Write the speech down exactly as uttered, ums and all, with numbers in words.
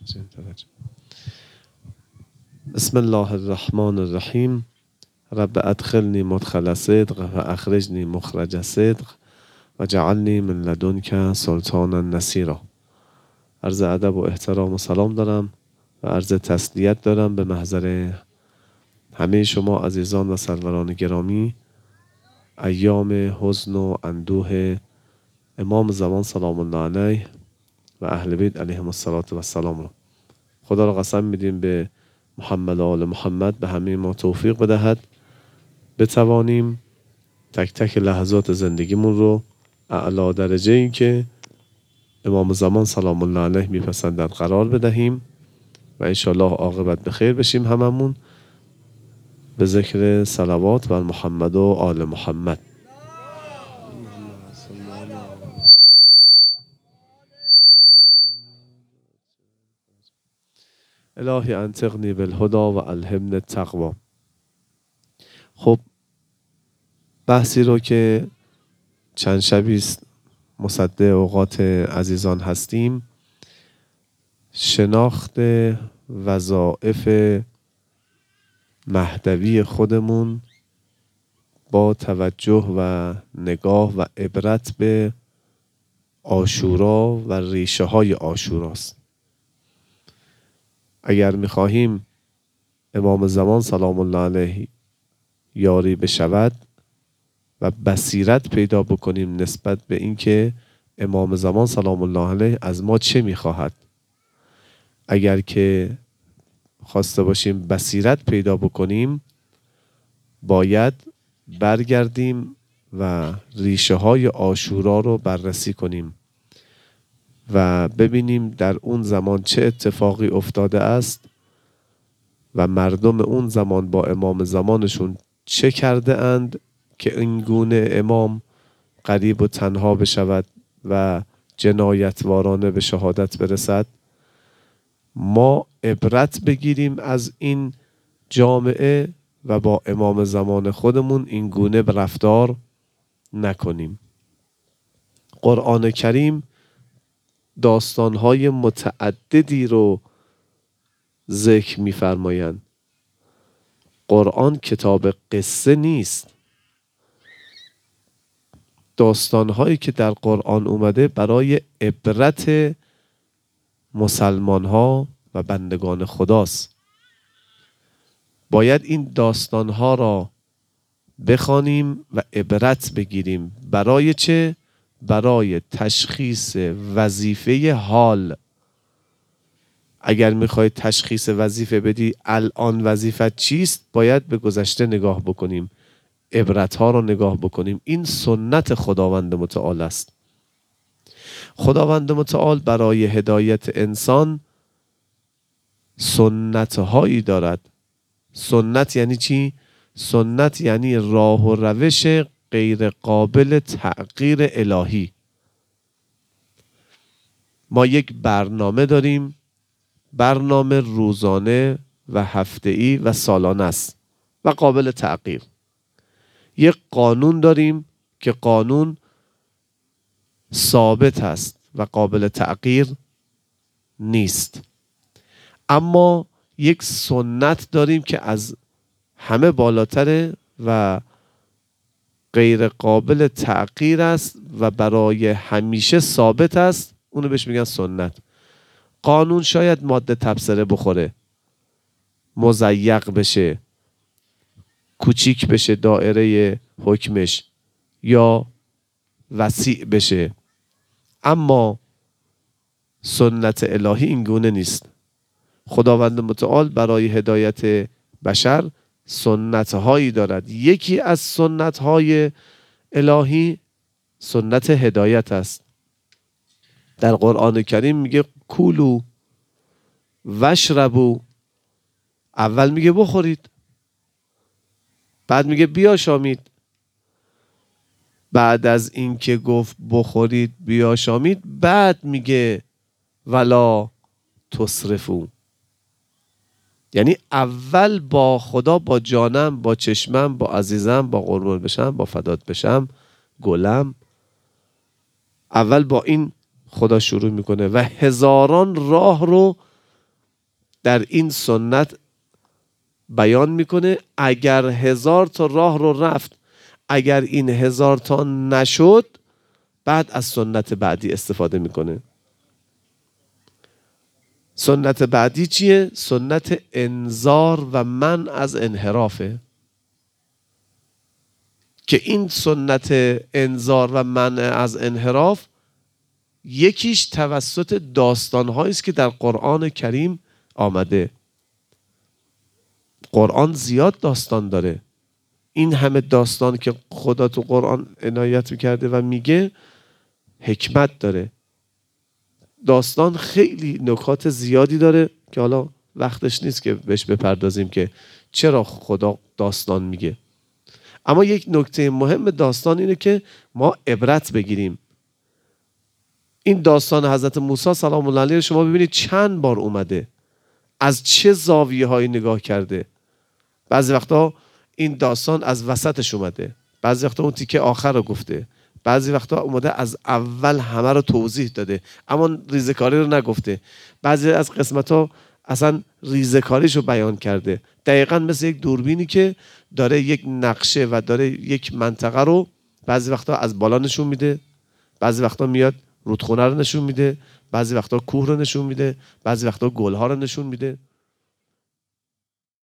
بسم الله الرحمن الرحیم. رب ادخلنی مدخل صدق و اخرجنی مخرج صدق و جعلنی من لدنک سلطانا نصیرا. عرض ادب و احترام و سلام دارم و عرض تسلیت دارم به محضر همه شما عزیزان و سروران گرامی. ایام حزن و اندوه امام زمان سلام الله علیه و اهل بیت علیهم الصلاة و السلام رو خدا را قسم میدیم به محمد و آل محمد به همه ما توفیق بدهد بتوانیم تک تک لحظات زندگیمون رو اعلی درجه این که امام زمان سلام الله علیه میپسندند قرار بدهیم و انشاءالله عاقبت به خیر بشیم هممون به ذکر صلوات بر محمد و آل محمد. الهی انطقنی بالهدی و الهمنی التقوی. خب بحثی رو که چند شبیست مصدق اوقات عزیزان هستیم، شناخت وظایف مهدوی خودمون با توجه و نگاه و عبرت به عاشورا و ریشه های عاشوراست. اگر میخواهیم امام زمان سلام الله علیه یاری بشود و بصیرت پیدا بکنیم نسبت به اینکه امام زمان سلام الله علیه از ما چه میخواهد، اگر که خواسته باشیم بصیرت پیدا بکنیم باید برگردیم و ریشه های عاشورا رو بررسی کنیم و ببینیم در اون زمان چه اتفاقی افتاده است و مردم اون زمان با امام زمانشون چه کرده اند که این گونه امام غریب و تنها بشود و جنایتوارانه به شهادت برسد. ما عبرت بگیریم از این جامعه و با امام زمان خودمون این گونه رفتار نکنیم. قرآن کریم داستانهای متعددی رو ذکر می‌فرمایند. قرآن کتاب قصه نیست. داستانهایی که در قرآن اومده برای عبرت مسلمان‌ها و بندگان خداست. باید این داستانها را بخوانیم و عبرت بگیریم. برای چه؟ برای تشخیص وظیفه حال. اگر میخوای تشخیص وظیفه بدی الان وظیفت چیست، باید به گذشته نگاه بکنیم، عبرتها را نگاه بکنیم. این سنت خداوند متعال است. خداوند متعال برای هدایت انسان سنتهایی دارد. سنت یعنی چی؟ سنت یعنی راه و روش غیر قابل تغییر الهی. ما یک برنامه داریم، برنامه روزانه و هفته‌ای و سالانه است و قابل تغییر. یک قانون داریم که قانون ثابت است و قابل تغییر نیست. اما یک سنت داریم که از همه بالاتره و غیر قابل تغییر است و برای همیشه ثابت است. اونو بهش میگن سنت. قانون شاید ماده تبصره بخوره، مضیق بشه، کوچیک بشه دایره حکمش یا وسیع بشه، اما سنت الهی این گونه نیست. خداوند متعال برای هدایت بشر سنت هایی دارد. یکی از سنت های الهی سنت هدایت است. در قرآن کریم میگه کولو وشربو. اول میگه بخورید، بعد میگه بیاشامید. بعد از این که گفت بخورید بیاشامید، بعد میگه ولا تسرفو. یعنی اول با خدا، با جانم، با چشمم، با عزیزم، با قربان بشم، با فدات بشم، گلم، اول با این خدا شروع میکنه و هزاران راه رو در این سنت بیان میکنه اگر هزار تا راه رو رفت، اگر این هزار تا نشد، بعد از سنت بعدی استفاده میکنه. سنت بعدی چیه؟ سنت انذار و منع از انحرافه، که این سنت انذار و منع از انحراف یکیش توسط داستان‌هایی است که در قرآن کریم آمده. قرآن زیاد داستان داره. این همه داستان که خدا تو قرآن عنایت میکرده و میگه حکمت داره. داستان خیلی نکات زیادی داره که حالا وقتش نیست که بهش بپردازیم که چرا خدا داستان میگه. اما یک نکته مهم داستان اینه که ما عبرت بگیریم. این داستان حضرت موسی سلام الله علیه شما ببینید چند بار اومده، از چه زاویه هایی نگاه کرده. بعضی وقتا این داستان از وسطش اومده، بعضی وقتا اون تیکه آخر رو گفته، بعضی وقتا اومده از اول همه رو توضیح داده اما ریزکاری رو نگفته، بعضی از قسمت ها اصلا ریزکاریش رو بیان کرده. دقیقاً مثل یک دوربینی که داره یک نقشه و داره یک منطقه رو بعضی وقتا از بالا نشون میده، بعضی وقتا میاد رودخونه رو نشون میده، بعضی وقتا کوه رو نشون میده، بعضی وقتا گلها رو نشون میده.